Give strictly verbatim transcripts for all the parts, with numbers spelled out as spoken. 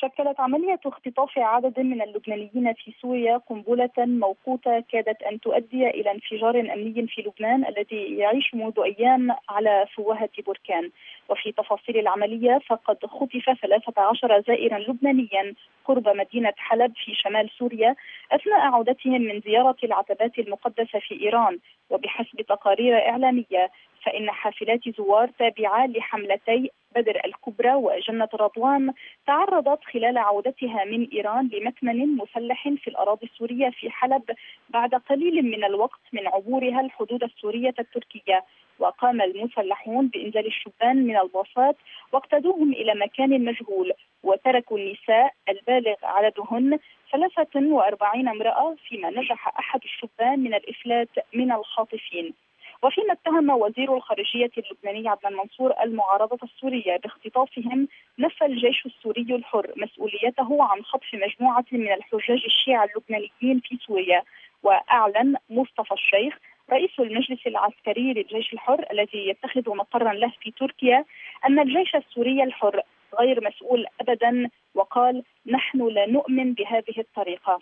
شكلت عملية اختطاف عدد من اللبنانيين في سوريا قنبلة موقوتة كادت أن تؤدي إلى انفجار أمني في لبنان الذي يعيش منذ أيام على فوهة بركان. وفي تفاصيل العملية فقد خطف ثلاثة عشر زائرا لبنانيا قرب مدينة حلب في شمال سوريا أثناء عودتهم من زيارة العتبات المقدسة في إيران. وبحسب تقارير إعلامية فإن حافلات زوار تابعة لحملتي بدر الكبرى وجنة رضوان تعرضت خلال عودتها من إيران لمكمن مسلح في الأراضي السورية في حلب بعد قليل من الوقت من عبورها الحدود السورية التركية. وقام المسلحون بإنزال الشبان من الباصات واقتادوهم إلى مكان مجهول، وتركوا النساء البالغ عددهن ثلاثة وأربعين امرأة، فيما نجح أحد الشبان من الإفلات من الخاطفين. وفيما اتهم وزير الخارجية اللبناني عدنان منصور المعارضة السورية باختطافهم، نفى الجيش السوري الحر مسؤوليته عن خطف مجموعة من الحجاج الشيعة اللبنانيين في سوريا. وأعلن مصطفى الشيخ رئيس المجلس العسكري للجيش الحر الذي يتخذ مقرا له في تركيا أن الجيش السوري الحر غير مسؤول أبدا، وقال: نحن لا نؤمن بهذه الطريقة.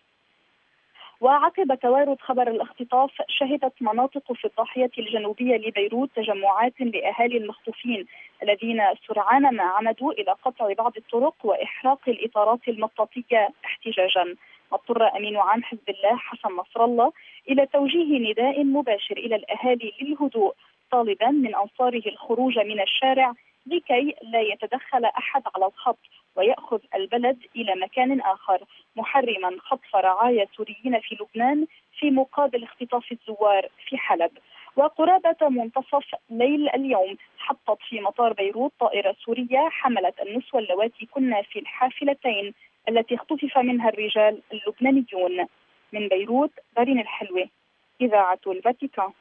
وعقب توارد خبر الاختطاف شهدت مناطق في الضاحية الجنوبية لبيروت تجمعات لأهالي المخطوفين الذين سرعان ما عمدوا إلى قطع بعض الطرق وإحراق الإطارات المطاطية احتجاجا. اضطر أمين عام حزب الله حسن نصر الله إلى توجيه نداء مباشر إلى الأهالي للهدوء، طالبا من أنصاره الخروج من الشارع لكي لا يتدخل أحد على الخط ويأخذ البلد إلى مكان آخر، محرما خطف رعايا سوريين في لبنان في مقابل اختطاف الزوار في حلب. وقرابة منتصف ليل اليوم حطت في مطار بيروت طائرة سورية حملت النسوة اللواتي كن في الحافلتين التي اختطف منها الرجال اللبنانيون. من بيروت دارين الحلوة، إذاعة الفاتيكان.